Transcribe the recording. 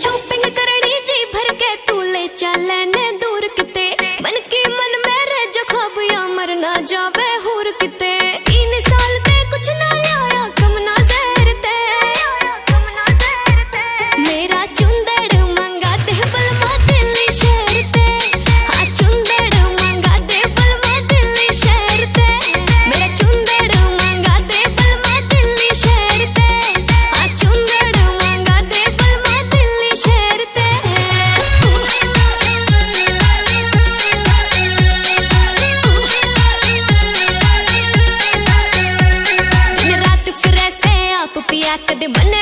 shopping करनी जी भर के तू ले चलने दूर किते मन की मन मेरे जो ख्वाब या मर ना जावे हुर किते 3 साल ते कुछ ना लाया कम ना देर ते मेरा चुंदड़ मंगा दे बलमा दिल्ली शहर ते हाँ चुंदड़ मंगा दे बलमा दिल्ली शहर ते मेरा चुंदड़ मंगा दे बलमा दिल्ली शहर ते हाँ चुंदड़ मंगा दे बलमा दिल्ली शहर ते दिन रात फिरे से आप पिया कद मन